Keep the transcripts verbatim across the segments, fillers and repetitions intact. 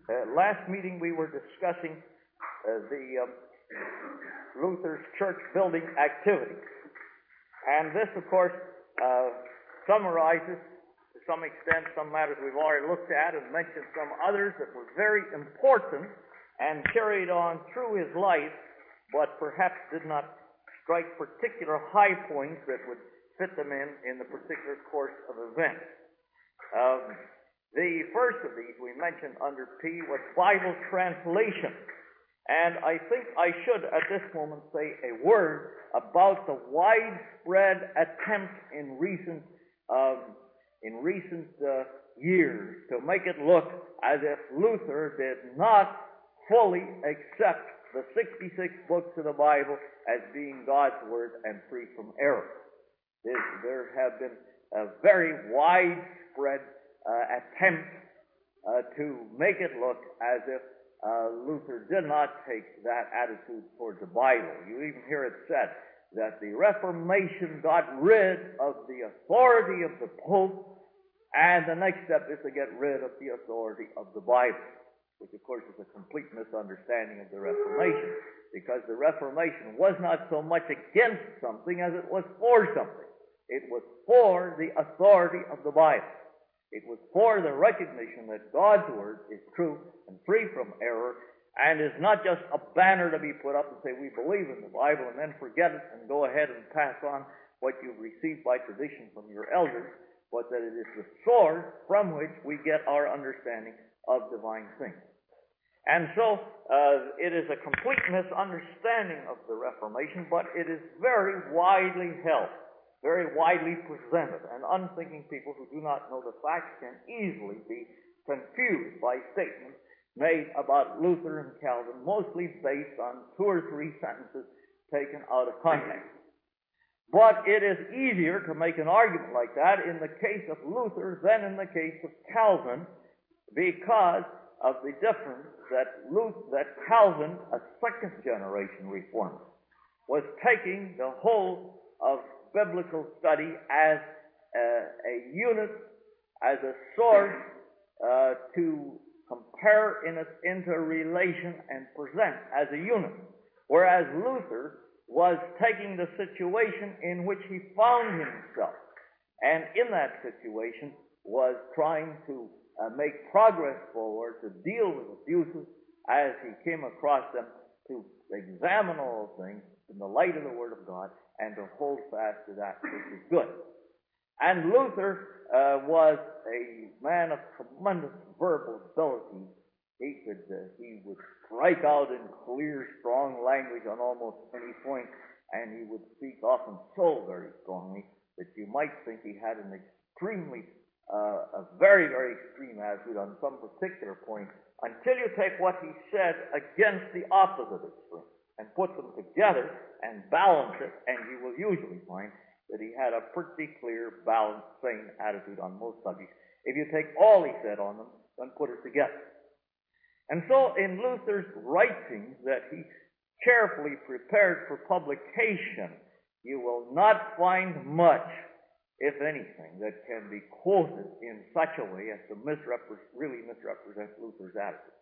Uh, last meeting we were discussing uh, the uh, Luther's church building activities. And this, of course, uh, summarizes to some extent some matters we've already looked at and mentioned some others that were very important and carried on through his life, but perhaps did not strike particular high points that would fit them in in the particular course of events. Um, the first of these we mentioned under P was Bible translation. And I think I should at this moment say a word about the widespread attempt in recent um, in recent uh, years to make it look as if Luther did not fully accept the sixty-six books of the Bible as being God's Word and free from error. There, there have been a very widespread uh, attempt uh, to make it look as if uh, Luther did not take that attitude towards the Bible. You even hear it said that the Reformation got rid of the authority of the Pope, and the next step is to get rid of the authority of the Bible, which of course is a complete misunderstanding of the Reformation, because the Reformation was not so much against something as it was for something. It was for the authority of the Bible. It was for the recognition that God's Word is true and free from error, and is not just a banner to be put up and say, we believe in the Bible, and then forget it and go ahead and pass on what you've received by tradition from your elders, but that it is the source from which we get our understanding of divine things. And so, uh, it is a complete misunderstanding of the Reformation, but it is very widely held, very widely presented, and unthinking people who do not know the facts can easily be confused by statements made about Luther and Calvin, mostly based on two or three sentences taken out of context. But it is easier to make an argument like that in the case of Luther than in the case of Calvin, because of the difference that Luther, that Calvin, a second generation reformer, was taking the whole of biblical study as a, a unit, as a source uh, to compare in its interrelation and present as a unit. Whereas Luther was taking the situation in which he found himself, and in that situation was trying to uh, make progress forward, to deal with abuses as he came across them, to examine all things in the light of the Word of God, and to hold fast to that which is good. And Luther uh, was a man of tremendous verbal ability. He could, uh, he would strike out in clear, strong language on almost any point, and he would speak often so very strongly that you might think he had an extremely, uh, a very, very extreme attitude on some particular point, until you take what he said against the opposite extreme and put them together and balance it, and you will usually find that he had a pretty clear, balanced, sane attitude on most subjects. If you take all he said on them and put it together. And so in Luther's writings that he carefully prepared for publication, you will not find much, if anything, that can be quoted in such a way as to misrepre- really misrepresent Luther's attitude.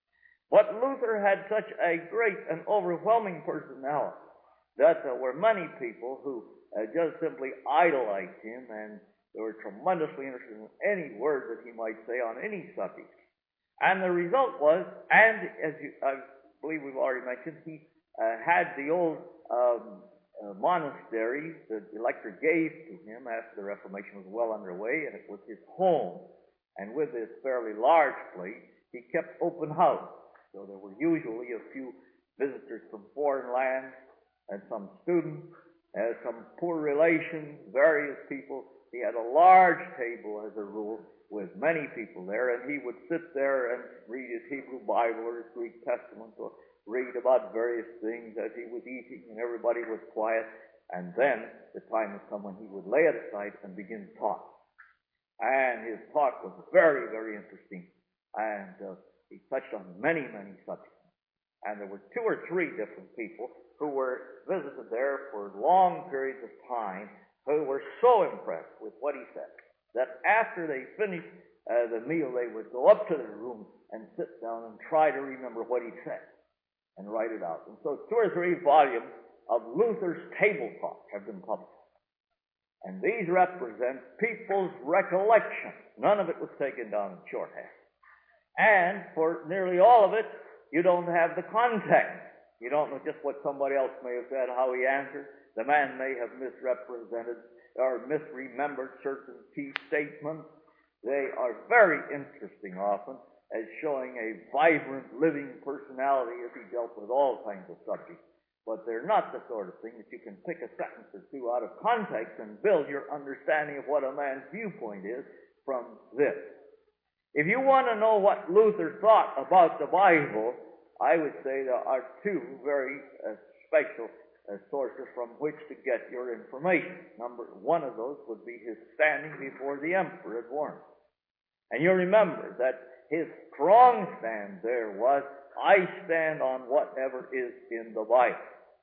But Luther had such a great and overwhelming personality that there were many people who uh, just simply idolized him, and they were tremendously interested in any word that he might say on any subject. And the result was, and as you, I believe we've already mentioned, he uh, had the old um, uh, monastery that the elector gave to him after the Reformation was well underway, and it was his home. And with this fairly large place, he kept open house. So there were usually a few visitors from foreign lands, and some students, uh, some poor relations, various people. He had a large table, as a rule, with many people there, and he would sit there and read his Hebrew Bible or his Greek Testament, or read about various things as he was eating, and everybody was quiet. And then the time would come when he would lay it aside and begin to talk. And his talk was very, very interesting, and uh, he touched on many, many subjects. And there were two or three different people who were visited there for long periods of time, who were so impressed with what he said that after they finished uh, the meal, they would go up to their room and sit down and try to remember what he said and write it out. And so two or three volumes of Luther's Table Talk have been published. And these represent people's recollection. None of it was taken down in shorthand. And for nearly all of it, you don't have the context. You don't know just what somebody else may have said, how he answered. The man may have misrepresented or misremembered certain key statements. They are very interesting often as showing a vibrant, living personality as he dealt with all kinds of subjects. But they're not the sort of thing that you can pick a sentence or two out of context and build your understanding of what a man's viewpoint is from this. If you want to know what Luther thought about the Bible, I would say there are two very uh, special uh, sources from which to get your information. Number one of those would be his standing before the emperor at Worms. And you remember that his strong stand there was, I stand on whatever is in the Bible.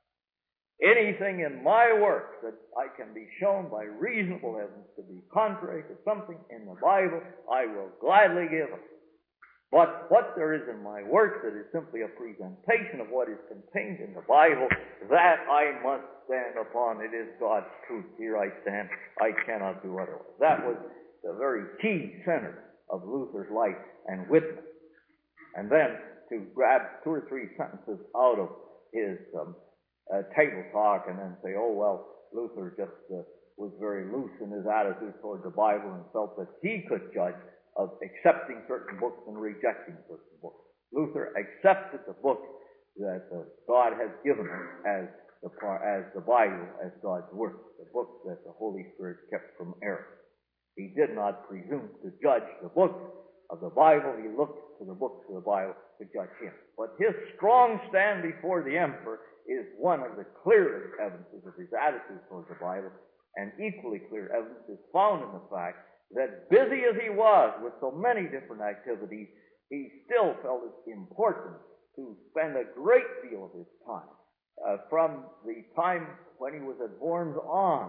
Anything in my work that I can be shown by reasonable evidence to be contrary to something in the Bible, I will gladly give it. But what there is in my work that is simply a presentation of what is contained in the Bible, that I must stand upon. It is God's truth. Here I stand. I cannot do otherwise. That was the very key center of Luther's life and witness. And then to grab two or three sentences out of his um, uh, table talk and then say, oh, well, Luther just uh, was very loose in his attitude toward the Bible and felt that he could judge of accepting certain books and rejecting certain books. Luther accepted the book that uh, God has given him as the, as the Bible, as God's Word, the book that the Holy Spirit kept from error. He did not presume to judge the book of the Bible. He looked to the books of the Bible to judge him. But his strong stand before the emperor is one of the clearest evidences of his attitude toward the Bible, and equally clear evidence is found in the fact that busy as he was with so many different activities, he still felt it important to spend a great deal of his time, uh, from the time when he was at Worms on,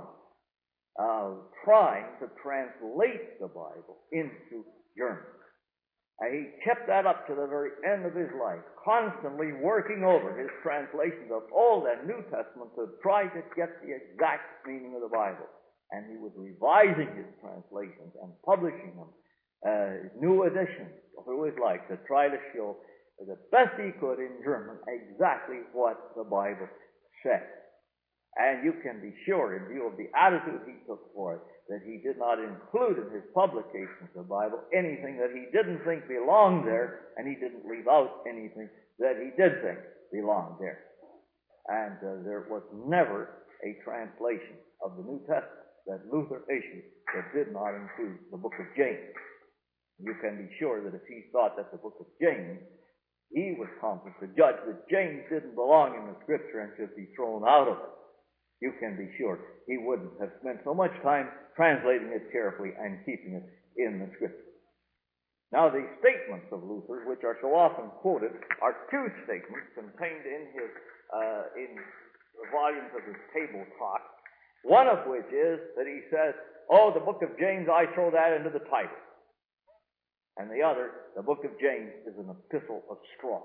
uh, trying to translate the Bible into German. And he kept that up to the very end of his life, constantly working over his translations of Old and New Testament to try to get the exact meaning of the Bible. And he was revising his translations and publishing them, uh, new editions through his life to try to show the best he could in German exactly what the Bible said. And you can be sure, in view of the attitude he took for it, that he did not include in his publications of the Bible anything that he didn't think belonged there, and he didn't leave out anything that he did think belonged there. And uh, there was never a translation of the New Testament that Luther issued that did not include the book of James. You can be sure that if he thought that the book of James, he was competent to judge that James didn't belong in the Scripture and should be thrown out of it. You can be sure he wouldn't have spent so much time translating it carefully and keeping it in the Scripture. Now, the statements of Luther, which are so often quoted, are two statements contained in his uh, in the volumes of his Table Talk. One of which is that he says, oh, the book of James, I throw that into the title. And the other, the book of James is an epistle of straw.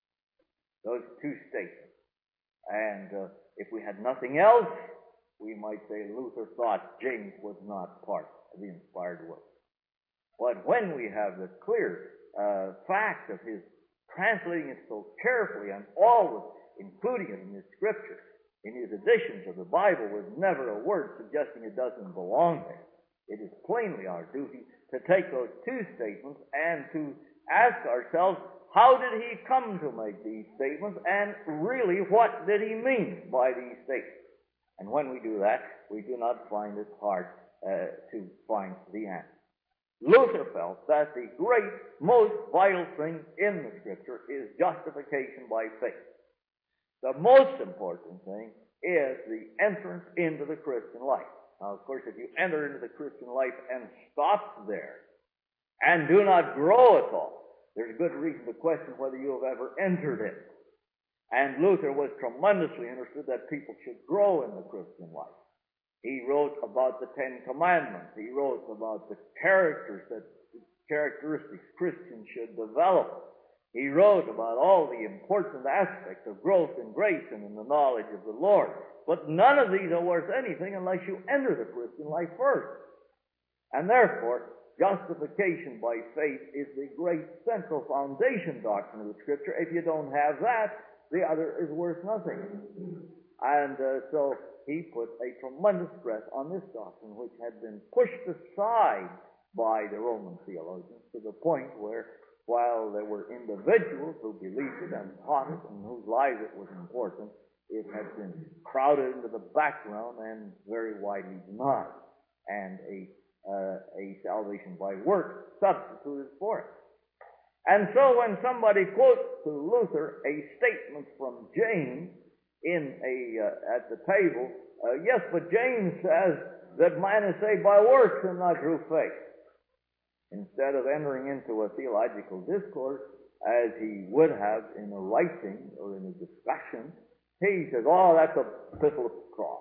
Those two statements. And uh, if we had nothing else, we might say Luther thought James was not part of the inspired word. But when we have the clear uh, fact of his translating it so carefully and always including it in his scripture, in his editions of the Bible, was never a word suggesting it doesn't belong there. It is plainly our duty to take those two statements and to ask ourselves, how did he come to make these statements, and really what did he mean by these statements? And when we do that, we do not find it hard uh, to find the answer. Luther felt that the great, most vital thing in the Scripture is justification by faith. The most important thing is the entrance into the Christian life. Now, of course, if you enter into the Christian life and stop there and do not grow at all, there's good reason to question whether you have ever entered it. And Luther was tremendously interested that people should grow in the Christian life. He wrote about the Ten Commandments. He wrote about the characters that characteristics Christians should develop. He wrote about all the important aspects of growth in grace and in the knowledge of the Lord. But none of these are worth anything unless you enter the Christian life first. And therefore, justification by faith is the great central foundation doctrine of the Scripture. If you don't have that, the other is worth nothing. And uh, so he put a tremendous stress on this doctrine, which had been pushed aside by the Roman theologians to the point where, while there were individuals who believed it and taught it and whose lives it was important, it had been crowded into the background and very widely denied, and a uh, a salvation by works substituted for it. And so when somebody quotes to Luther a statement from James in a uh, at the table, uh, yes, but James says that man is saved by works and not through faith. Instead of entering into a theological discourse, as he would have in a writing or in a discussion, he says, oh, that's a epistle of the cross.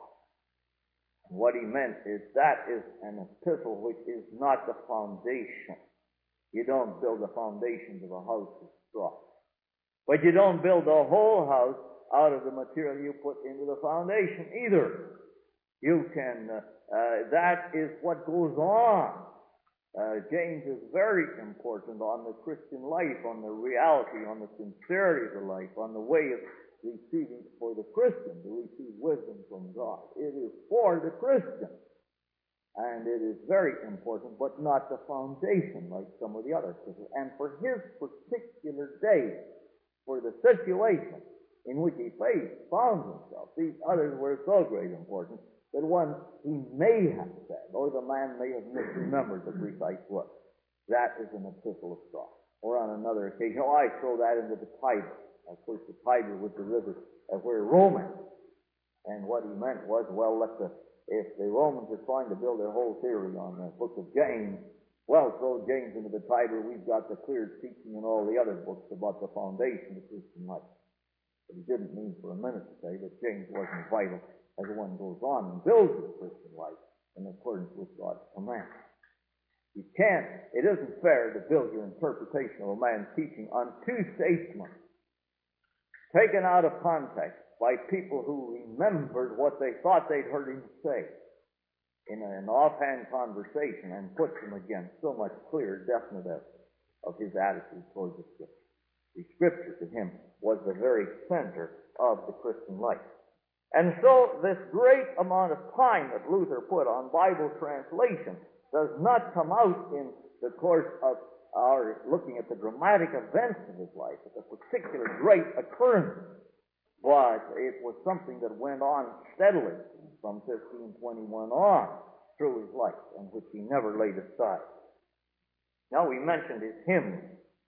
And what he meant is that is an epistle which is not the foundation. You don't build the foundations of a house with straw. But you don't build the whole house out of the material you put into the foundation either. You can, uh, uh, that is what goes on. Uh, James is very important on the Christian life, on the reality, on the sincerity of the life, on the way of receiving for the Christian to receive wisdom from God. It is for the Christian. And it is very important, but not the foundation like some of the other epistles. And for his particular day, for the situation in which he faced, found himself, these others were so great importance that one he may have said, or the man may have misremembered the precise word. That is an epistle of straw. Or on another occasion, oh, I throw that into the Tiber. Of course, the Tiber was the river uh, where Romans. And what he meant was, well, let the if the Romans are trying to build their whole theory on the book of James, well, throw James into the Tiber. We've got the clear teaching in all the other books about the foundation of Christian life. But he didn't mean for a minute to say that James wasn't vital as one goes on and builds the Christian life in accordance with God's command. You can't, it isn't fair to build your interpretation of a man's teaching on two statements taken out of context by people who remembered what they thought they'd heard him say in an offhand conversation and put them against so much clear, definite evidence of his attitude towards the Scripture. The Scripture to him was the very center of the Christian life. And so this great amount of time that Luther put on Bible translation does not come out in the course of our looking at the dramatic events of his life, at the particular great occurrences. But it was something that went on steadily from fifteen twenty-one on through his life, and which he never laid aside. Now, we mentioned his hymns,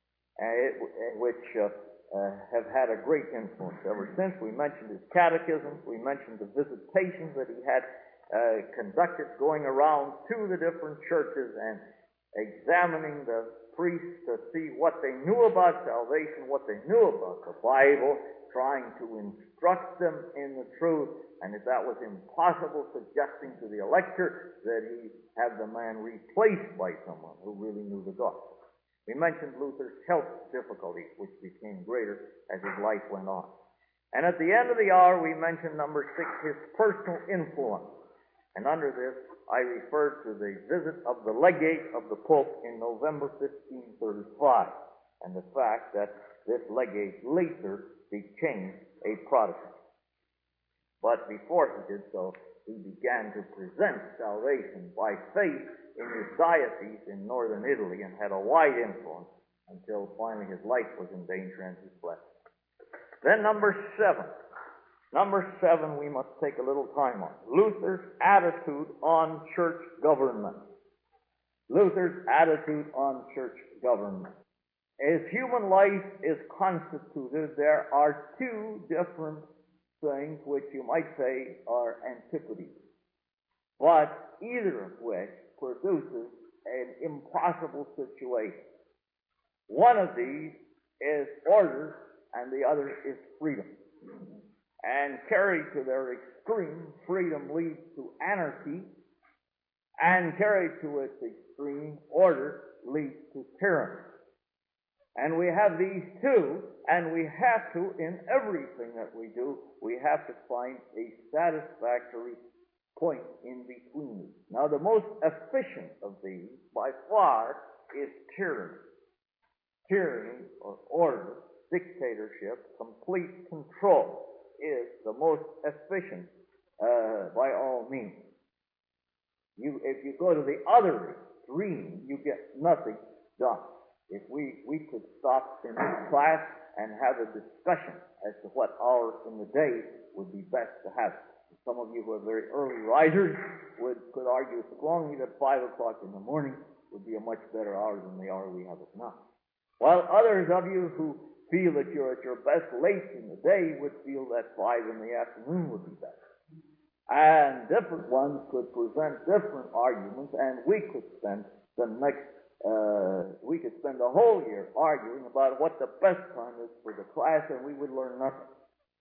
uh, which uh, uh, have had a great influence ever since. We mentioned his catechisms. We mentioned the visitations that he had uh, conducted, going around to the different churches and examining the priests to see what they knew about salvation, what they knew about the Bible, trying to instruct them in the truth, and if that was impossible, suggesting to the elector that he have the man replaced by someone who really knew the gospel. We mentioned Luther's health difficulties, which became greater as his life went on. And at the end of the hour, we mentioned number six, his personal influence. And under this, I refer to the visit of the legate of the Pope in November fifteen thirty-five, and the fact that this legate later became a Protestant. But before he did so, he began to present salvation by faith in his diocese in northern Italy and had a wide influence until finally his life was in danger and he fled. Then number seven. Number seven we must take a little time on. Luther's attitude on church government. Luther's attitude on church government. As human life is constituted, there are two different things which you might say are antipodes, but either of which produces an impossible situation. One of these is order, and the other is freedom. And carried to their extreme, freedom leads to anarchy, and carried to its extreme, order leads to tyranny. And we have these two, and we have to, in everything that we do, we have to find a satisfactory point in between these. Now, the most efficient of these, by far, is tyranny. Tyranny, or order, dictatorship, complete control, is the most efficient uh, by all means. You, if you go to the other extreme, you get nothing done. If we, we could stop in this class and have a discussion as to what hours in the day would be best to have. Some of you who are very early risers would, could argue strongly that five o'clock in the morning would be a much better hour than the hour we have it now. While others of you who feel that you're at your best late in the day would feel that five in the afternoon would be better. And different ones could present different arguments, and we could spend the next, uh, we could spend the whole year arguing about what the best time is for the class, and we would learn nothing.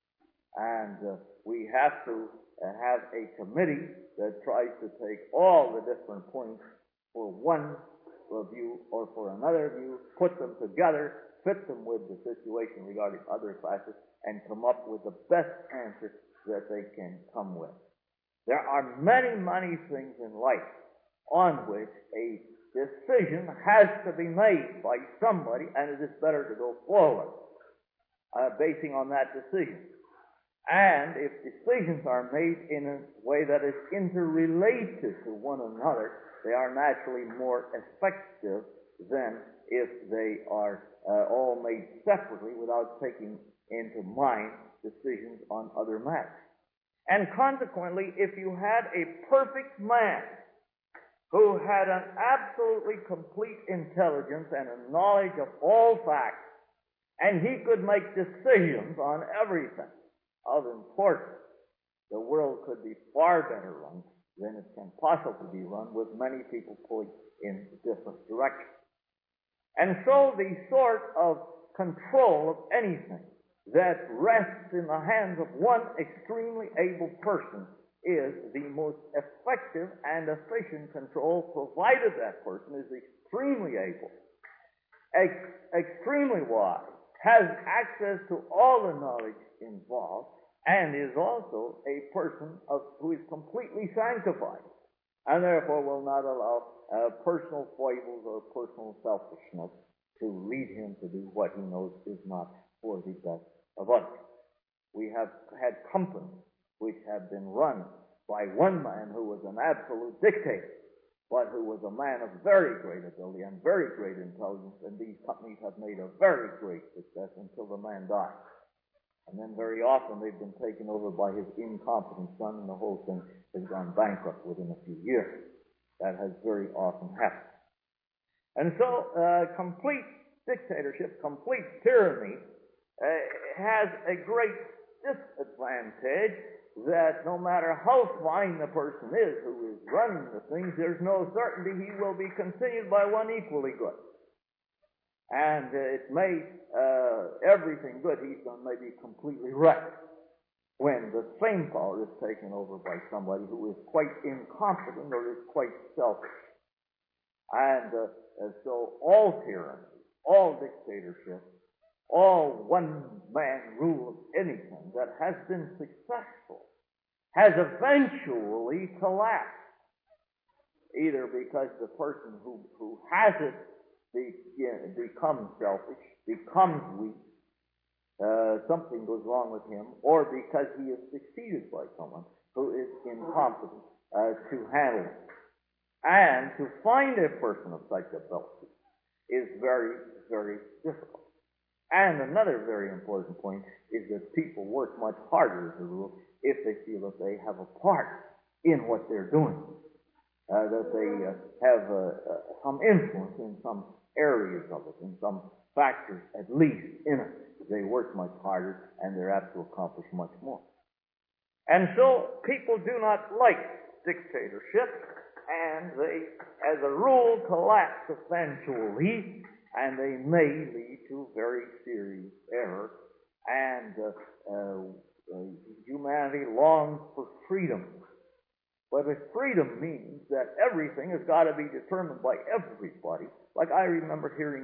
And uh, we have to uh, have a committee that tries to take all the different points for one view or for another view, put them together, fit them with the situation regarding other classes, and come up with the best answer that they can come with. There are many, many things in life on which a decision has to be made by somebody, and it is better to go forward, uh, basing on that decision. And if decisions are made in a way that is interrelated to one another, they are naturally more effective than if they are uh, all made separately without taking into mind decisions on other matters. And consequently, if you had a perfect man who had an absolutely complete intelligence and a knowledge of all facts, and he could make decisions on everything of importance, the world could be far better run than it can possibly be run with many people pulling in different directions. And so the sort of control of anything that rests in the hands of one extremely able person is the most effective and efficient control, provided that person is extremely able, ex- extremely wise, has access to all the knowledge involved, and is also a person of, who is completely sanctified, and therefore will not allow uh, personal foibles or personal selfishness to lead him to do what he knows is not for the best of us. We have had companies which have been run by one man who was an absolute dictator, but who was a man of very great ability and very great intelligence, and these companies have made a very great success until the man died. And then very often they've been taken over by his incompetent son, and the whole thing has gone bankrupt within a few years. That has very often happened. And so, uh, complete dictatorship, complete tyranny, uh, has a great disadvantage that no matter how fine the person is who is running the things, there's no certainty he will be continued by one equally good. And uh, it may, uh, everything good he's done may be completely wrecked when the same power is taken over by somebody who is quite incompetent or is quite selfish. And uh, uh, so all tyranny, all dictatorship, all one-man rule of anything that has been successful has eventually collapsed, either because the person who, who has it be, yeah, becomes selfish, becomes weak, uh, something goes wrong with him, or because he is succeeded by someone who is incompetent uh, to handle it. And to find a person of such ability is very, very difficult. And another very important point is that people work much harder, as a rule, if they feel that they have a part in what they're doing, uh, that they uh, have uh, uh, some influence in some areas of it, in some factors at least in it. They work much harder, and they're apt to accomplish much more. And so people do not like dictatorship, and they, as a rule, collapse eventually, and they may lead to very serious error. And uh, uh, uh, humanity longs for freedom. But if freedom means that everything has got to be determined by everybody, like I remember hearing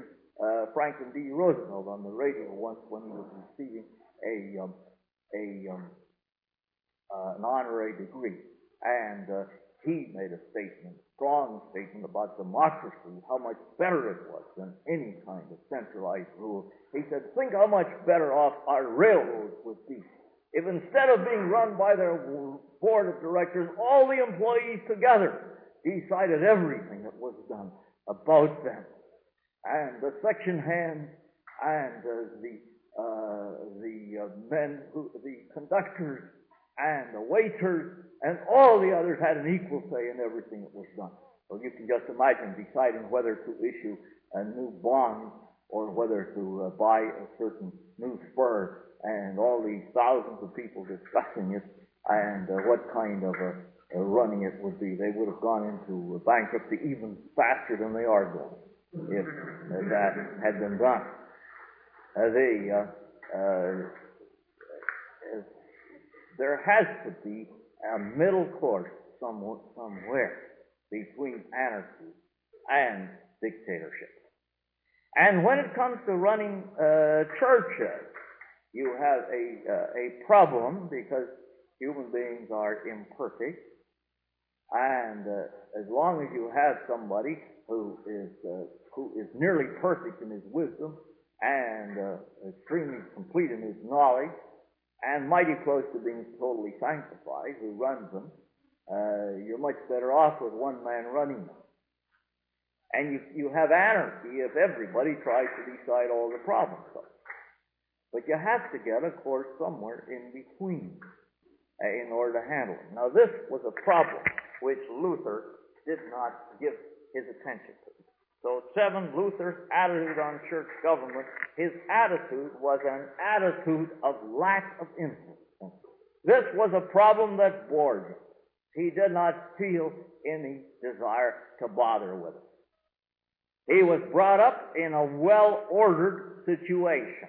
uh, Franklin D. Roosevelt on the radio once when he was receiving a, um, a um, uh, an honorary degree. And uh, he made a statement, a strong statement about democracy, how much better it was than any kind of centralized rule. He said, think how much better off our railroads would be if instead of being run by their board of directors, all the employees together decided everything that was done about them. And the section hands and uh, the uh, the uh, men, who, the conductors and the waiters and all the others had an equal say in everything that was done. So you can just imagine deciding whether to issue a new bond or whether to uh, buy a certain new spur, and all these thousands of people discussing it, and uh, what kind of a, a running it would be. They would have gone into bankruptcy even faster than they are going if uh, that had been done. Uh, the, uh, uh, there has to be a middle course somewhere, somewhere between anarchy and dictatorship. And when it comes to running uh, churches, you have a uh, a problem because human beings are imperfect, and uh, as long as you have somebody who is uh, who is nearly perfect in his wisdom and uh, extremely complete in his knowledge and mighty close to being totally sanctified, who runs them, uh, you're much better off with one man running them. And you you have anarchy if everybody tries to decide all the problems. But you have to get a course somewhere in between uh, in order to handle it. Now, this was a problem which Luther did not give his attention to. So, seven, Luther's attitude on church government, his attitude was an attitude of lack of influence. This was a problem that bored him. He did not feel any desire to bother with it. He was brought up in a well-ordered situation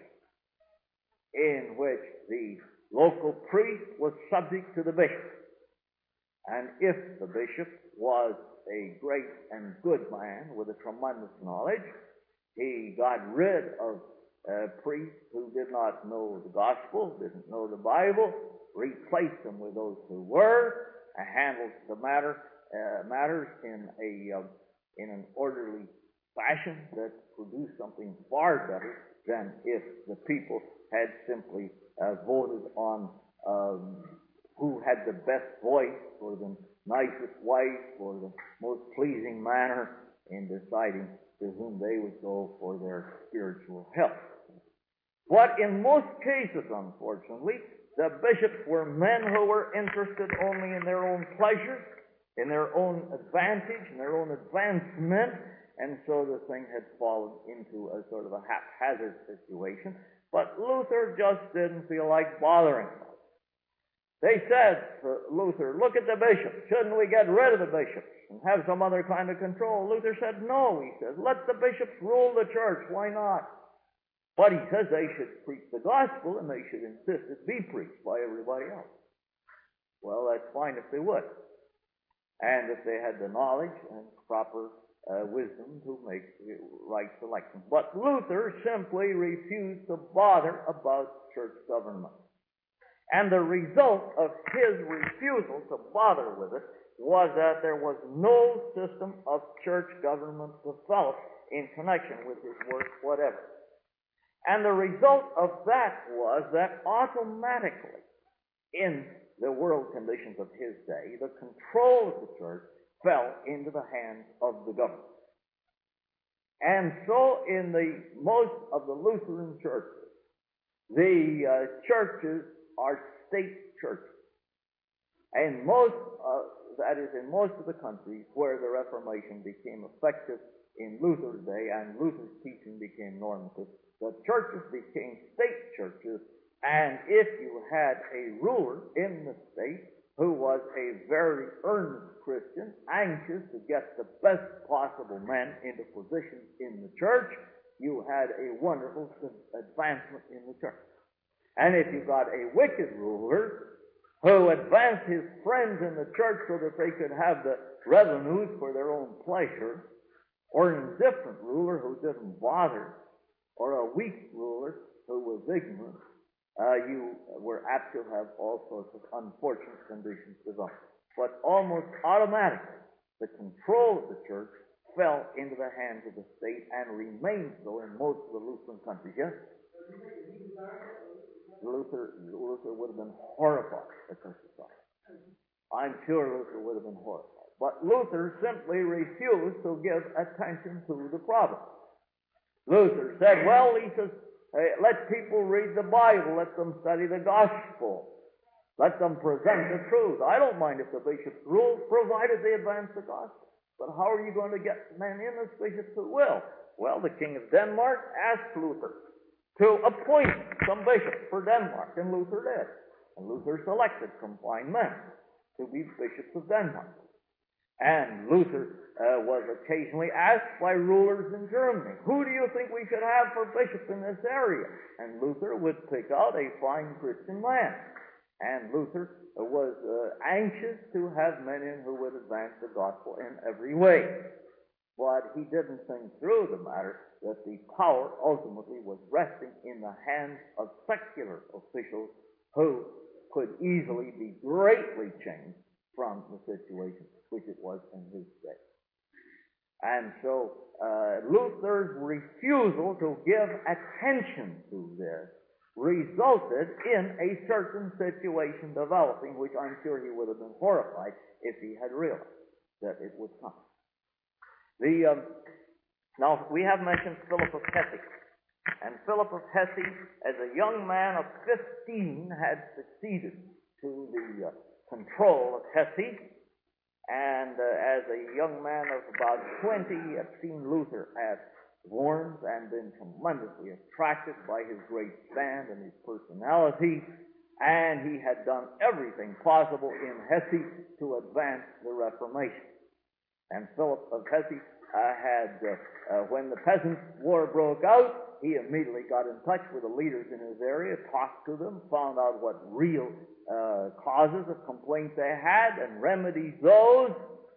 in which the local priest was subject to the bishop. And if the bishop was a great and good man with a tremendous knowledge, he got rid of uh, priests who did not know the gospel, didn't know the Bible, replaced them with those who were, and handled the matter uh, matters in a uh, in an orderly fashion that produced something far better than if the people had simply uh, voted on um, who had the best voice or the nicest wife or the most pleasing manner in deciding to whom they would go for their spiritual help. But in most cases, unfortunately, the bishops were men who were interested only in their own pleasures, in their own advantage, in their own advancement, and so the thing had fallen into a sort of a haphazard situation. But Luther just didn't feel like bothering them. They said to Luther, look at the bishops. Shouldn't we get rid of the bishops and have some other kind of control? Luther said, no, he says, let the bishops rule the church. Why not? But he says they should preach the gospel and they should insist it be preached by everybody else. Well, that's fine if they would. And if they had the knowledge and proper uh, wisdom to make the right selection. But Luther simply refused to bother about church government. And the result of his refusal to bother with it was that there was no system of church government developed in connection with his work whatever. And the result of that was that automatically, in the world conditions of his day, the control of the church fell into the hands of the government. And so in the most of the Lutheran churches, the uh, churches are state churches. And most, uh, that is in most of the countries where the Reformation became effective in Luther's day and Luther's teaching became normative, the churches became state churches, and if you had a ruler in the state who was a very earnest Christian, anxious to get the best possible men into positions in the church, you had a wonderful advancement in the church. And if you got a wicked ruler who advanced his friends in the church so that they could have the revenues for their own pleasure, or an indifferent ruler who didn't bother or a weak ruler who was ignorant, uh, you were apt to have all sorts of unfortunate conditions develop. But almost automatically, the control of the church fell into the hands of the state and remained so in most of the Lutheran countries. Yes? Luther, Luther would have been horrified at this society. I'm sure Luther would have been horrified. But Luther simply refused to give attention to the problem. Luther said, well, he says, hey, let people read the Bible, let them study the gospel, let them present the truth. I don't mind if the bishops rule, provided they advance the gospel. But how are you going to get men in as bishops who will? Well, the king of Denmark asked Luther to appoint some bishops for Denmark, and Luther did. And Luther selected some fine men to be bishops of Denmark. And Luther uh, was occasionally asked by rulers in Germany, who do you think we should have for bishops in this area? And Luther would pick out a fine Christian man. And Luther was uh, anxious to have men in who would advance the gospel in every way. But he didn't think through the matter that the power ultimately was resting in the hands of secular officials who could easily be greatly changed from the situation which it was in his day. And so uh, Luther's refusal to give attention to this resulted in a certain situation developing, which I'm sure he would have been horrified if he had realized that it would come. The um, now we have mentioned Philip of Hesse, and Philip of Hesse, as a young man of fifteen, had succeeded to the uh, control of Hesse, and uh, as a young man of about twenty, he had seen Luther at Worms and been tremendously attracted by his great stand and his personality, and he had done everything possible in Hesse to advance the Reformation. And Philip of Hesse uh, had, uh, uh, when the Peasants' War broke out, he immediately got in touch with the leaders in his area, talked to them, found out what real uh, causes of complaint they had, and remedied those.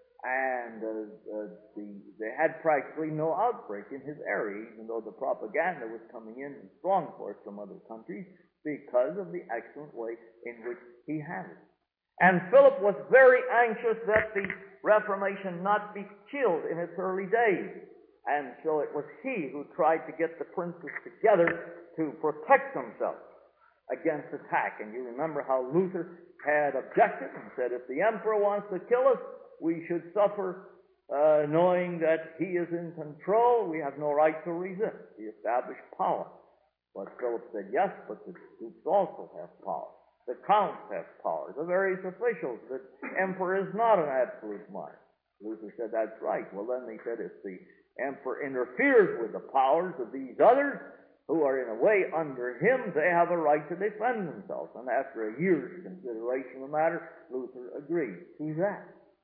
And uh, uh, the, they had practically no outbreak in his area, even though the propaganda was coming in in strong force from other countries, because of the excellent way in which he handled it. And Philip was very anxious that the Reformation not be killed in its early days. And so it was he who tried to get the princes together to protect themselves against attack. And you remember how Luther had objected and said, if the emperor wants to kill us, we should suffer uh, knowing that he is in control. We have no right to resist the established power. But Philip said, yes, but the dukes also have power. The counts have power. The various officials. The emperor is not an absolute monarch. Luther said, that's right. Well, then they said, if the emperor interferes with the powers of these others, who are in a way under him, they have a right to defend themselves. And after a year's consideration of the matter, Luther agreed to that.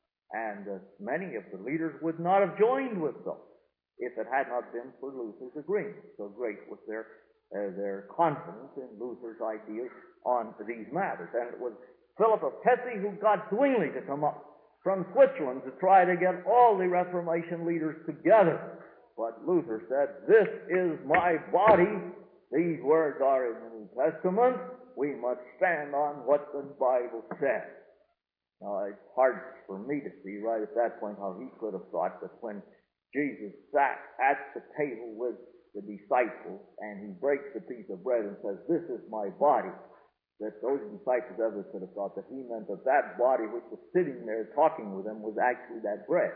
And uh, many of the leaders would not have joined with them if it had not been for Luther's agreement. So great was their, uh, their confidence in Luther's ideas on these matters. And it was Philip of Hesse who got Zwingli to come up from Switzerland to try to get all the Reformation leaders together. But Luther said, this is my body. These words are in the New Testament. We must stand on what the Bible says. Now, it's hard for me to see right at that point how he could have thought that when Jesus sat at the table with the disciples and he breaks a piece of bread and says, this is my body, that those disciples ever could have thought that he meant that that body which was sitting there talking with them was actually that bread.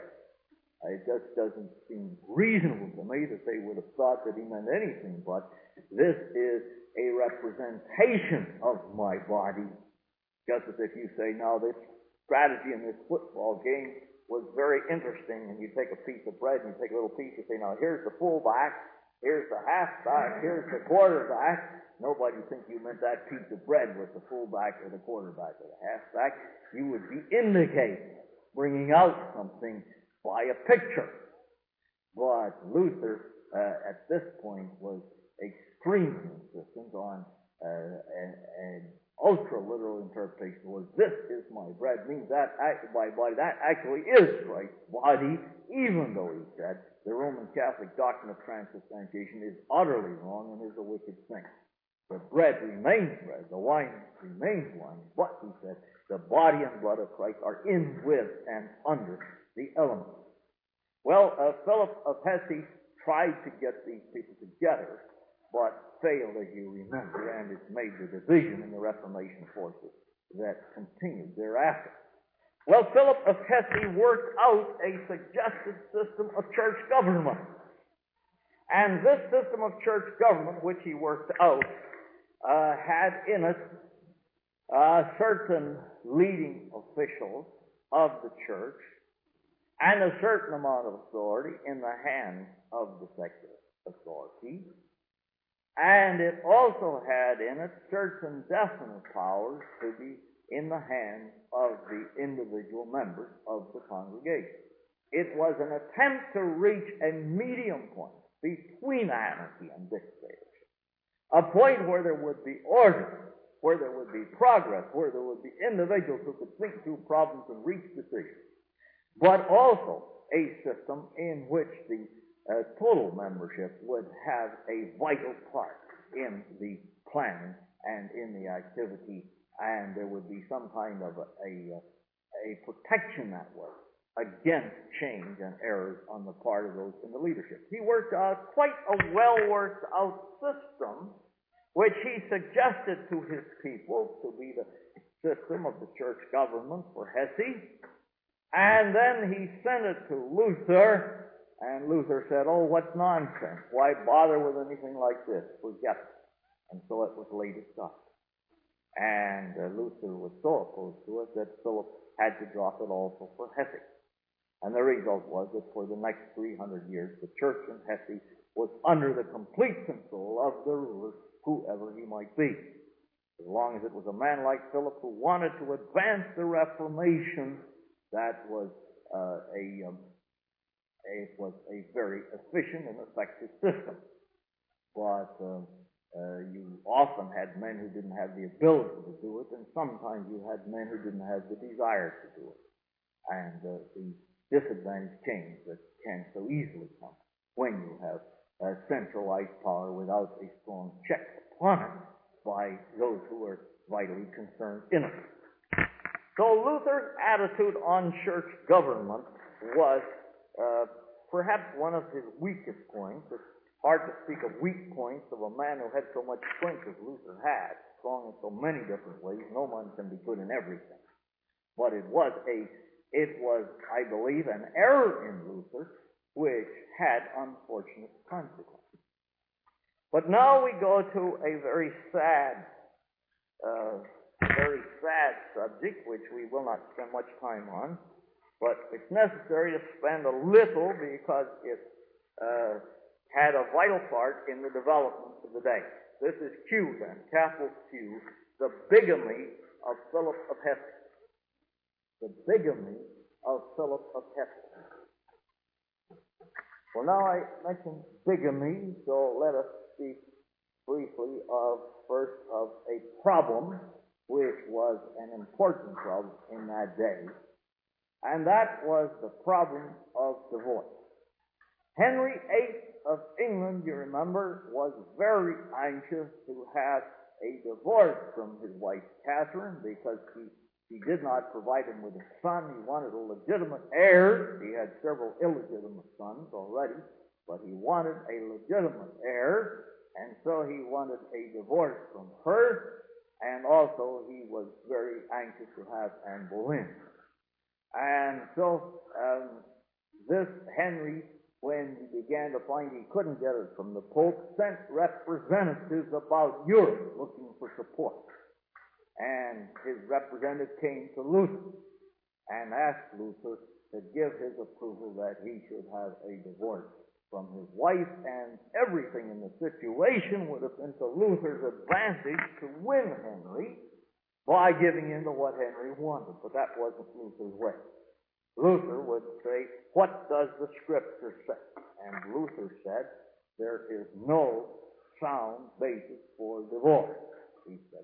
It just doesn't seem reasonable to me that they would have thought that he meant anything but this is a representation of my body. Just as if you say, now this strategy in this football game was very interesting, and you take a piece of bread and you take a little piece and say, now here's the fullback, here's the halfback, here's the quarterback. Nobody would think you meant that piece of bread was the fullback or the quarterback or the halfback. You would be indicating, bringing out something by a picture. But Luther, uh, at this point, was extremely insistent on uh, an, an ultra-literal interpretation was, this is my bread, means that act, by body, that actually is Christ's body, even though he said the Roman Catholic doctrine of transubstantiation is utterly wrong and is a wicked thing. The bread remains bread, the wine remains wine, but, he said, the body and blood of Christ are in, with, and under the elements. Well, uh, Philip of Hesse tried to get these people together, but failed, as you remember, and it made the division in the Reformation forces that continued thereafter. Well, Philip of Hesse worked out a suggested system of church government. And this system of church government, which he worked out, uh, had in it uh, certain leading officials of the church and a certain amount of authority in the hands of the secular authority. And it also had in it certain definite powers to be in the hands of the individual members of the congregation. It was an attempt to reach a medium point between anarchy and dictatorship, a point where there would be order, where there would be progress, where there would be individuals who could think through problems and reach decisions, but also a system in which the uh, total membership would have a vital part in the planning and in the activity, and there would be some kind of a, a, a protection network against change and errors on the part of those in the leadership. He worked out quite a well-worked-out system, which he suggested to his people to be the system of the church government for Hesse, and then he sent it to Luther, and Luther said, oh, what nonsense. Why bother with anything like this? Forget it. And so it was laid aside. And uh, Luther was so opposed to it that Philip had to drop it also for Hesse. And the result was that for the next three hundred years, the church in Hesse was under the complete control of the ruler, whoever he might be. As long as it was a man like Philip who wanted to advance the Reformation, that was uh, a, um, a was a very efficient and effective system. But uh, uh, you often had men who didn't have the ability to do it, and sometimes you had men who didn't have the desire to do it. And uh, the disadvantage came that can so easily come when you have uh, centralized power without a strong check upon it by those who are vitally concerned in it. So Luther's attitude on church government was uh, perhaps one of his weakest points. It's hard to speak of weak points of a man who had so much strength as Luther had, strong in so many different ways. No one can be good in everything. But it was a, it was, I believe, an error in Luther which had unfortunate consequences. But now we go to a very sad uh, very sad subject, which we will not spend much time on, but it's necessary to spend a little because it uh, had a vital part in the development of the day. This is Q then, capital Q, the bigamy of Philip of Hesse. The bigamy of Philip of Hesse. Well, now I mentioned bigamy, so let us speak briefly of, first, of a problem which was an important problem in that day, and that was the problem of divorce. Henry the Eighth of England, you remember, was very anxious to have a divorce from his wife Catherine because he, he did not provide him with a son. He wanted a legitimate heir. He had several illegitimate sons already, but he wanted a legitimate heir, and so he wanted a divorce from her. And also, he was very anxious to have Anne Boleyn. And so, um, this Henry, when he began to find he couldn't get it from the Pope, sent representatives about Europe looking for support. And his representative came to Luther and asked Luther to give his approval that he should have a divorce from his wife, and everything in the situation would have been to Luther's advantage to win Henry by giving in to what Henry wanted. But that wasn't Luther's way. Luther would say, what does the Scripture say? And Luther said, there is no sound basis for divorce. He said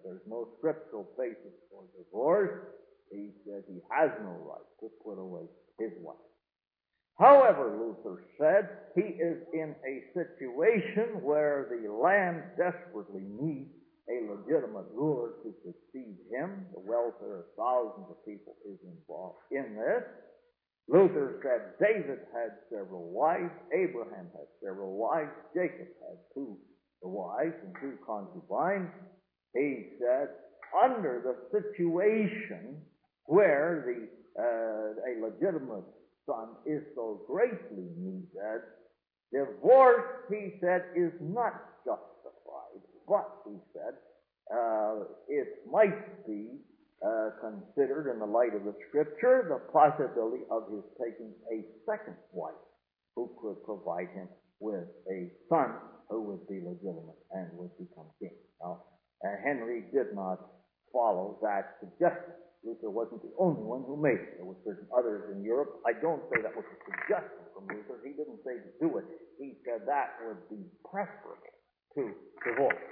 there's no scriptural basis for divorce, he said he has no right to put away his wife. However, Luther said, he is in a situation where the land desperately needs a legitimate ruler to succeed him. The welfare of thousands of people is involved in this. Luther said David had several wives, Abraham had several wives, Jacob had two wives and two concubines. He said, under the situation where the uh, a legitimate son is so greatly needed, divorce, he said, is not justified, but, he said, uh, it might be uh, considered in the light of the Scripture the possibility of his taking a second wife who could provide him with a son who would be legitimate and would become king. Now, uh, Henry did not follow that suggestion. Luther wasn't the only one who made it. There were certain others in Europe. I don't say that was a suggestion from Luther. He didn't say to do it. He said that would be preferable to divorce.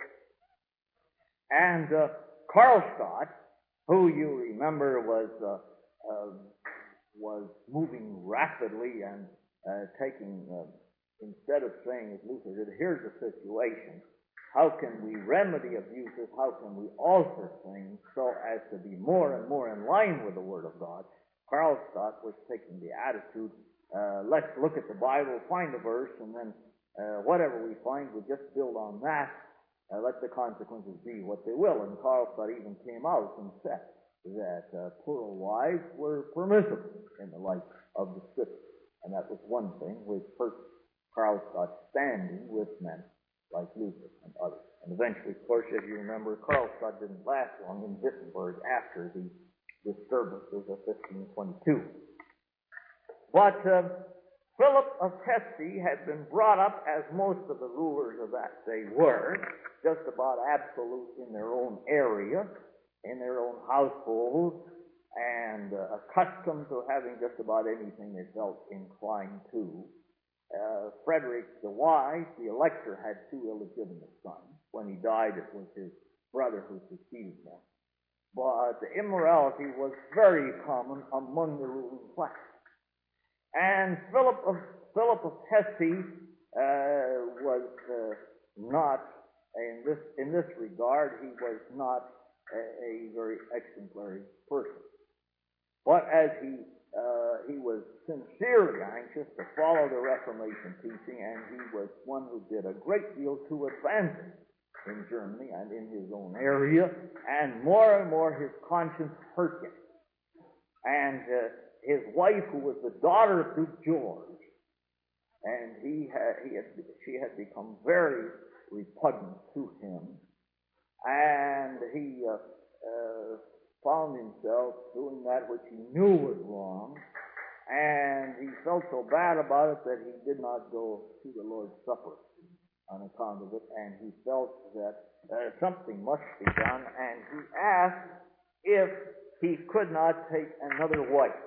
And uh, Karlstadt, who you remember was uh, uh, was moving rapidly and uh, taking, uh, instead of saying as Luther did, here's the situation. How can we remedy abuses? How can we alter things so as to be more and more in line with the Word of God? Karlstadt was taking the attitude, uh, let's look at the Bible, find a verse, and then uh, whatever we find, we just build on that. Uh, let the consequences be what they will. And Karlstadt even came out and said that uh, plural wives were permissible in the light of the Scripture. And that was one thing which hurt Karlstadt's standing with men like Luther and others. And eventually, of course, as you remember, Karlstadt didn't last long in Wittenberg after the disturbances of fifteen twenty-two. But uh, Philip of Hesse had been brought up, as most of the rulers of that day were, just about absolute in their own area, in their own household, and uh, accustomed to having just about anything they felt inclined to. Uh, Frederick the Wise, the Elector, had two illegitimate sons. When he died, it was his brother who succeeded him. But the immorality was very common among the ruling class. And Philip of, Philip of Hesse uh, was uh, not, in this, in this regard, he was not a, a very exemplary person. But as he Uh, he was sincerely anxious to follow the Reformation teaching, and he was one who did a great deal to advance it in Germany and in his own area, and more and more his conscience hurt him. And uh, his wife, who was the daughter of Duke George, and he had, he had, she had become very repugnant to him, and he uh, uh, found himself doing that which he knew was wrong, and he felt so bad about it that he did not go to the Lord's Supper on account of it, and he felt that uh, something must be done, and he asked if he could not take another wife.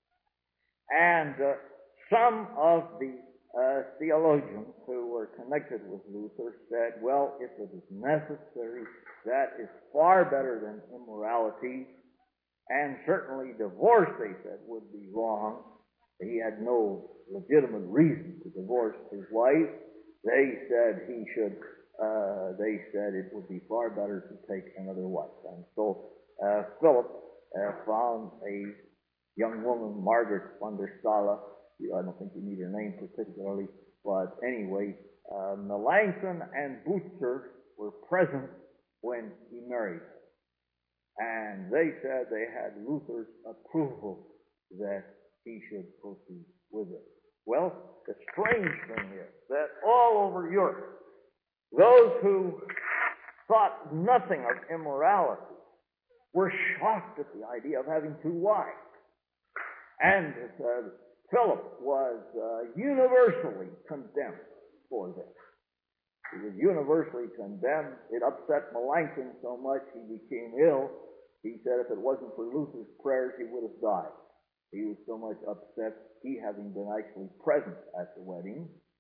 And uh, some of the uh, theologians who were connected with Luther said, well, if it is necessary, that is far better than immorality, and certainly divorce, they said, would be wrong. He had no legitimate reason to divorce his wife. They said he should, uh, they said it would be far better to take another wife. And so uh, Philip uh, found a young woman, Margaret von der Stala. I don't think you need her name particularly, but anyway, uh, Melanchthon and Butzer were present when he married her. And they said they had Luther's approval that he should proceed with it. Well, the strange thing is that all over Europe, those who thought nothing of immorality were shocked at the idea of having two wives. And uh, Philip was uh, universally condemned for this. He was universally condemned. It upset Melanchthon so much he became ill. He said if it wasn't for Luther's prayers, he would have died. He was so much upset, he having been actually present at the wedding.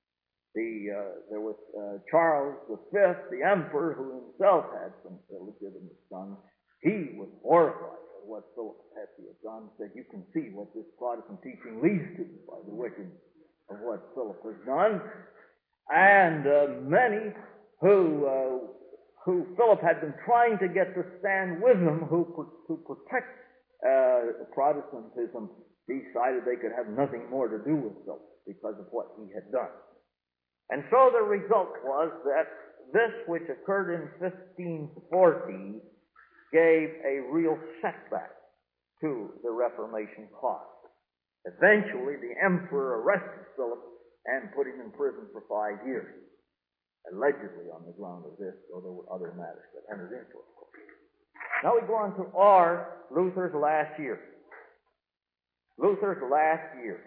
The, uh, there was uh, Charles the Fifth, the emperor, who himself had some illegitimate sons. He was horrified at what Philip Petty had done. Said, you can see what this Protestant teaching leads to by the wickedness of what Philip has done. And uh, many who uh, who Philip had been trying to get to stand with him, who to protect uh, Protestantism, decided they could have nothing more to do with Philip because of what he had done. And so the result was that this, which occurred in fifteen forty, gave a real setback to the Reformation cause. Eventually, the emperor arrested Philip and put him in prison for five years, allegedly on the ground of this, though there were other matters that entered into it. Now we go on to our Luther's last year. Luther's last year.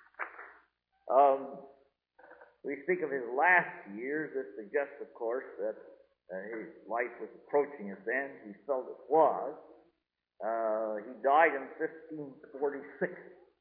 Um, we speak of his last years. This suggests, of course, that uh, his life was approaching its end. He felt it was. Uh, he died in fifteen forty-six.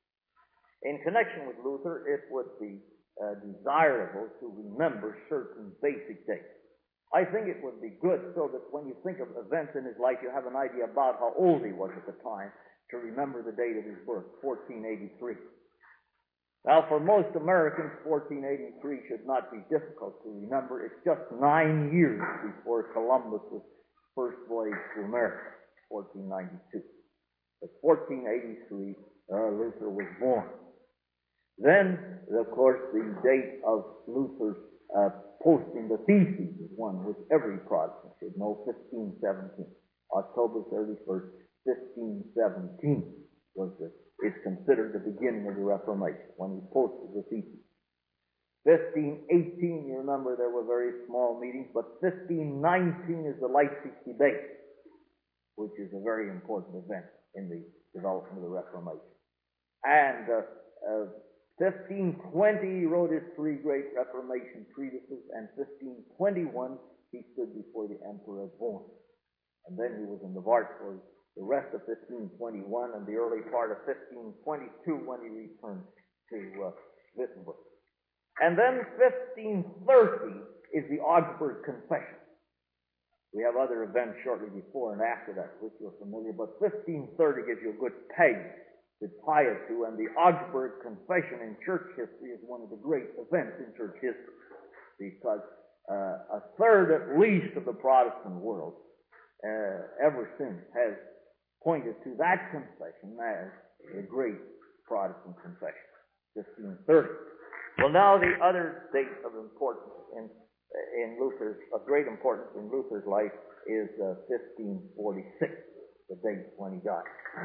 In connection with Luther, it would be uh, desirable to remember certain basic dates. I think it would be good so that when you think of events in his life, you have an idea about how old he was at the time to remember the date of his birth, fourteen eighty-three. Now, for most Americans, fourteen eighty-three should not be difficult to remember. It's just nine years before Columbus' first voyage to America, fourteen ninety-two. But fourteen eighty-three, uh, Luther was born. Then, of course, the date of Luther's uh, posting the theses is one which every Protestant should know, fifteen seventeen. October thirty-first, fifteen seventeen was the is considered the beginning of the Reformation, when he posted the theses. fifteen eighteen, you remember there were very small meetings, but fifteen nineteen is the Leipzig debate, which is a very important event in the development of the Reformation. And uh, uh, fifteen twenty, he wrote his three great Reformation treatises, and fifteen twenty-one, he stood before the Emperor of Bonn. And then he was in the Wartburg the rest of fifteen twenty-one and the early part of fifteen twenty-two when he returned to uh, Wittenberg. And then fifteen thirty is the Augsburg Confession. We have other events shortly before and after that, which you're familiar, but fifteen thirty gives you a good peg to tie it to, and the Augsburg Confession in church history is one of the great events in church history, because uh, a third at least of the Protestant world uh, ever since has pointed to that confession as a great Protestant confession, fifteen thirty. Well, now the other date of importance in in Luther's, of great importance in Luther's life is uh, fifteen forty-six, the date when he died.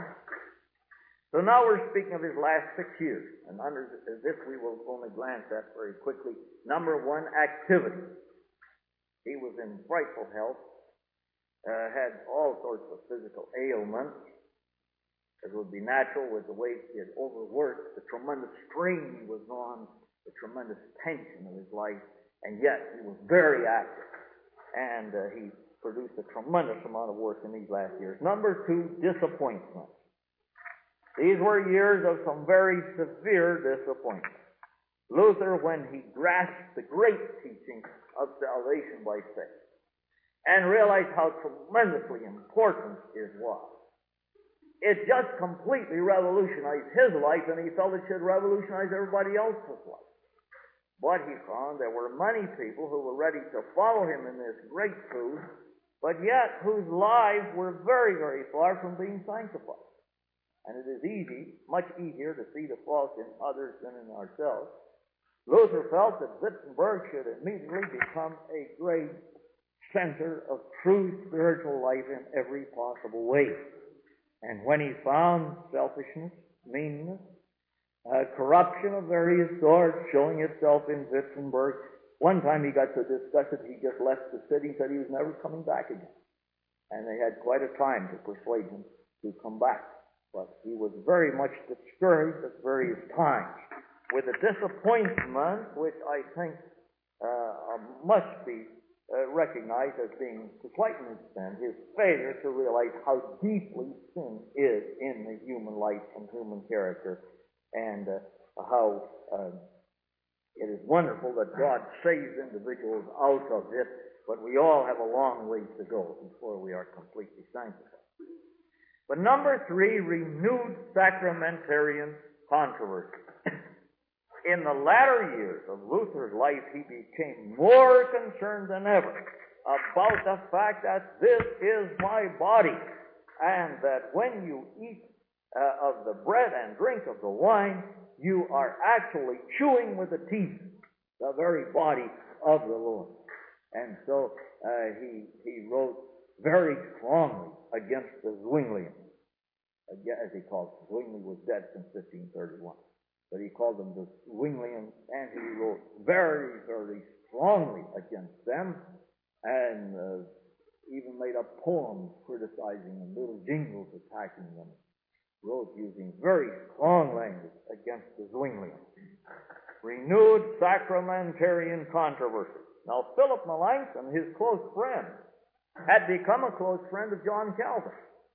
So now we're speaking of his last six years, and under this we will only glance at very quickly. Number one, activity. He was in frightful health. Uh, had all sorts of physical ailments, as would be natural with the way he had overworked, the tremendous strain he was on, the tremendous tension of his life, and yet he was very active, and uh, he produced a tremendous amount of work in these last years. Number two, disappointment. These were years of some very severe disappointment. Luther, when he grasped the great teaching of salvation by faith, and realized how tremendously important it was, it just completely revolutionized his life, and he felt it should revolutionize everybody else's life. But he found there were many people who were ready to follow him in this great truth, but yet whose lives were very, very far from being sanctified. And it is easy, much easier to see the fault in others than in ourselves. Luther felt that Wittenberg should immediately become a great center of true spiritual life in every possible way. And when he found selfishness, meanness, uh, corruption of various sorts showing itself in Wittenberg, one time he got so disgusted he just left the city, said he was never coming back again. And they had quite a time to persuade him to come back. But he was very much discouraged at various times with a disappointment which I think uh, must be Uh, recognized as being, to quite an extent, his failure to realize how deeply sin is in the human life and human character, and uh, how uh, It is wonderful that God saves individuals out of it, but we all have a long ways to go before we are completely sanctified. But number three, renewed sacramentarian controversy. In the latter years of Luther's life, he became more concerned than ever about the fact that this is my body, and that when you eat uh, of the bread and drink of the wine, you are actually chewing with the teeth the very body of the Lord. And so uh, he, he wrote very strongly against the Zwinglians, as he called them. Zwingli was dead since fifteen thirty-one. But he called them the Zwinglians, and he wrote very, very strongly against them, and uh, even made up poems criticizing them, little jingles attacking them. Wrote using very strong language against the Zwinglians. Renewed sacramentarian controversy. Now, Philip Melanchthon, his close friend, had become a close friend of John Calvin.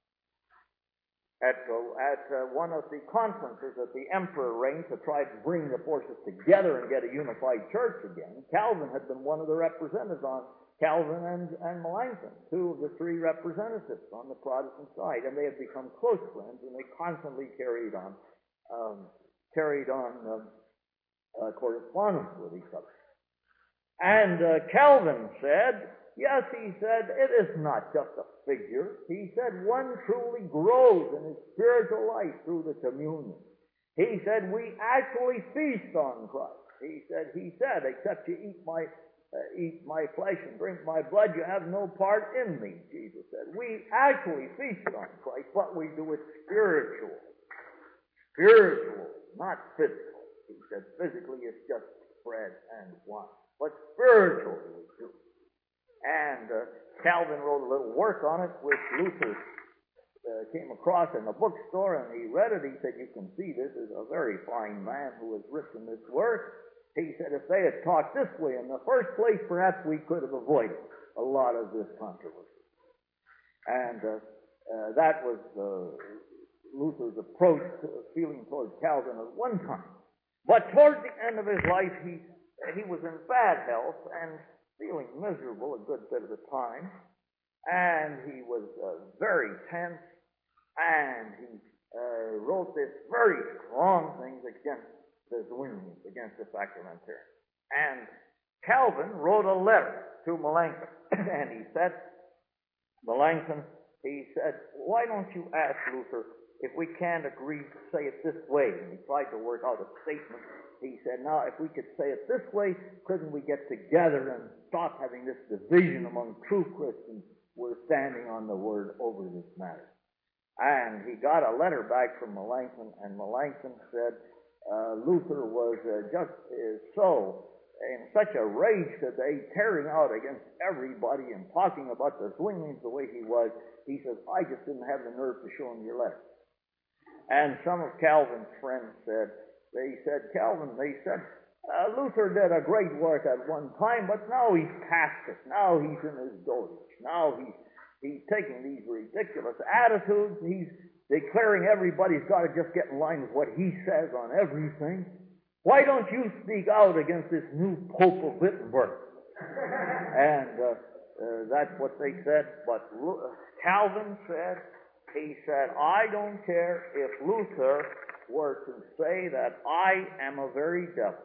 At, uh, at uh, one of the conferences that the emperor arranged to try to bring the forces together and get a unified church again, Calvin had been one of the representatives on Calvin and, and Melanchthon, two of the three representatives on the Protestant side, and they had become close friends, and they constantly carried on um, carried on um, uh, correspondence with each other. And uh, Calvin said, yes, he said, it is not just a figure. He said, one truly grows in his spiritual life through the communion. He said, we actually feast on Christ. He said, he said, except you eat my uh, eat my flesh and drink my blood, you have no part in me, Jesus said. We actually feast on Christ, but we do it spiritual. Spiritual, not physical. He said, physically it's just bread and wine. But spiritually we do. And uh, Calvin wrote a little work on it, which Luther uh, came across in the bookstore, and he read it. He said, you can see this is a very fine man who has written this work. He said, if they had talked this way in the first place, perhaps we could have avoided a lot of this controversy. And uh, uh, that was uh, Luther's approach to feeling towards Calvin at one time. But towards the end of his life, he, he was in bad health and feeling miserable a good bit of the time, and he was uh, very tense, and he uh, wrote this very strong things against the Zwinglians, against the sacramentarians. And Calvin wrote a letter to Melanchthon, and he said, Melanchthon, he said, why don't you ask Luther if we can't agree to say it this way? And he tried to work out a statement. He said, now, if we could say it this way, couldn't we get together and stop having this division among true Christians? We're standing on the word over this matter. And he got a letter back from Melanchthon, and Melanchthon said uh, Luther was uh, just uh, so in such a rage today, tearing out against everybody and talking about the Zwinglians the way he was. He says, I just didn't have the nerve to show him your letter. And some of Calvin's friends said, They said, Calvin, they said, uh, Luther did a great work at one time, but now he's past it. Now he's in his dotage. Now he's, he's taking these ridiculous attitudes. He's declaring everybody's got to just get in line with what he says on everything. Why don't you speak out against this new Pope of Wittenberg? and uh, uh, that's what they said. But Lu- Calvin said, he said, I don't care if Luther were to say that I am a very devil.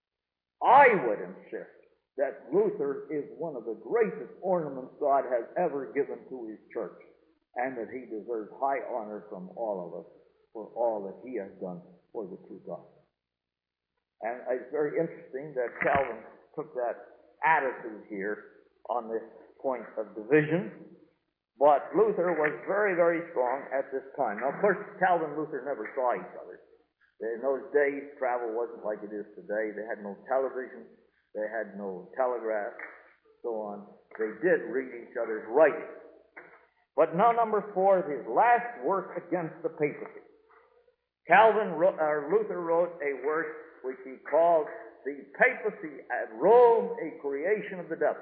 I would insist that Luther is one of the greatest ornaments God has ever given to his church, and that he deserves high honor from all of us for all that he has done for the true God. And it's very interesting that Calvin took that attitude here on this point of division. But Luther was very, very strong at this time. Now, of course, Calvin and Luther never saw each other. In those days, travel wasn't like it is today. They had no television. They had no telegraph, so on. They did read each other's writings. But now, number four is his last work against the papacy. Calvin wrote, or Luther wrote a work which he called The Papacy at Rome, a Creation of the Devil.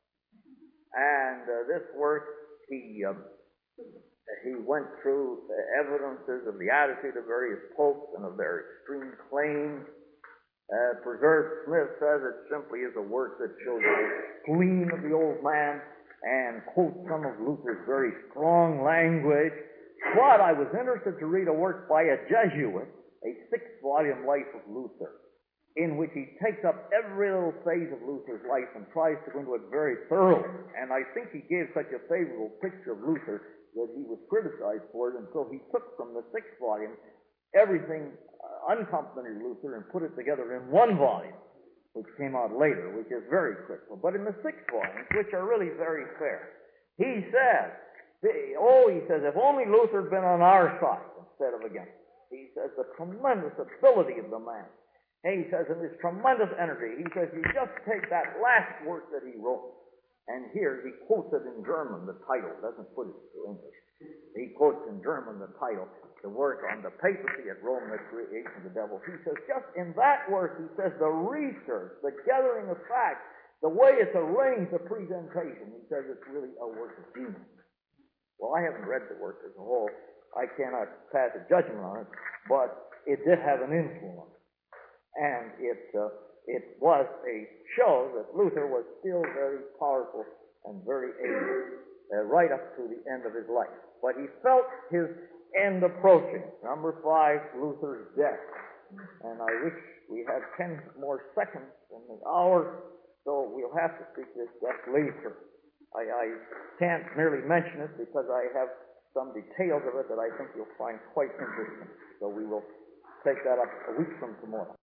And uh, this work, he um, he went through the evidences of the attitude of various popes and of their extreme claims, Uh, Preserved Smith says it simply is a work that shows the spleen of the old man and quotes some of Luther's very strong language. But I was interested to read a work by a Jesuit, a six-volume life of Luther, in which he takes up every little phase of Luther's life and tries to go into it very thoroughly. And I think he gave such a favorable picture of Luther that he was criticized for it, and so he took from the sixth volume everything uh, uncomplimented Luther and put it together in one volume, which came out later, which is very critical. But in the six volumes, which are really very fair, he says, oh, he says, if only Luther had been on our side instead of against us. He says the tremendous ability of the man. And he says, and his tremendous energy. He says, you just take that last work that he wrote, and here he quotes it in German, the title, doesn't put it into English. He quotes in German the title, the work on the papacy at Rome, the creation of the devil. He says, just in that work, he says, the research, the gathering of facts, the way it's arranged, the presentation, he says it's really a work of genius. Well, I haven't read the work as a whole. I cannot pass a judgment on it, but it did have an influence. And it, uh, it was a show that Luther was still very powerful and very able uh, right up to the end of his life. But he felt his end approaching. Number five, Luther's death. And I wish we had ten more seconds in the hour, so we'll have to speak this death later. I, I can't merely mention it because I have some details of it that I think you'll find quite interesting. So we will take that up a week from tomorrow.